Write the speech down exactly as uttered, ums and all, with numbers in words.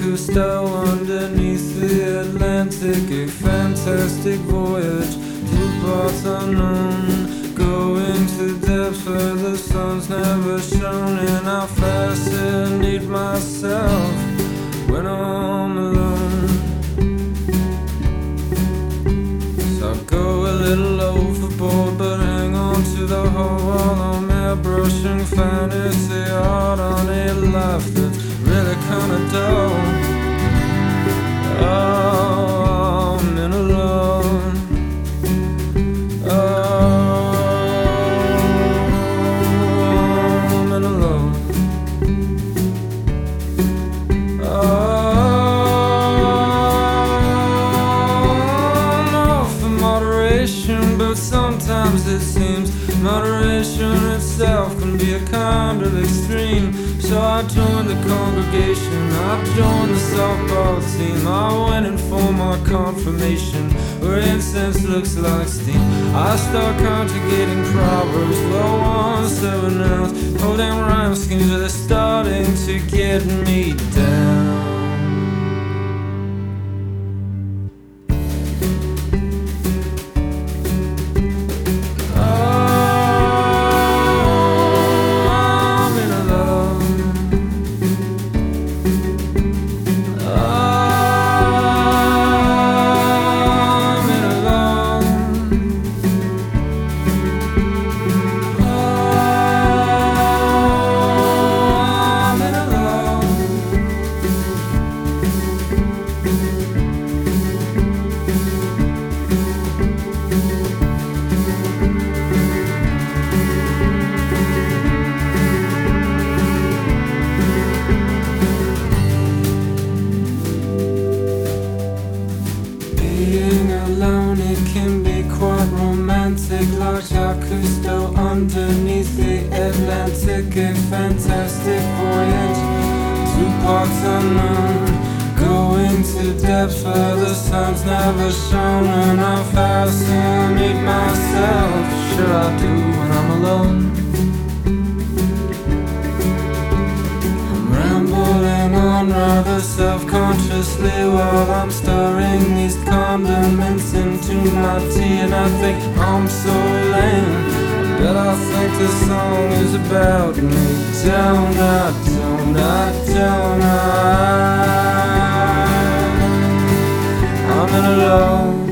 Cousteau underneath the Atlantic, a fantastic voyage to parts unknown, going to depths where the sun's never shone. And I fascinate myself when I'm alone. So I go a little overboard, but hang on to the whole while I'm airbrushing fantasy art on a life that's really kinda dull. Oh, I'm in alone. Oh, I'm in alone. But sometimes it seems moderation itself can be a kind of extreme. So I joined the congregation, I joined the softball team. I went in for my confirmation, where incense looks like steam. I start conjugating proverbs, well, one, seven else. Whole damn rhyme schemes are starting to get me down. Being alone, it can be quite romantic, like Jacques Cousteau underneath the Atlantic. A fantastic voyage to parts unknown, going to depths where the sun's never shone. And I fascinate myself, sure I do, when I'm alone. Rambling on rather self-consciously while I'm stirring these condiments into my tea. And I think I'm so lame, but I think this song is about me. Don't I, don't I, don't I I'm in alone.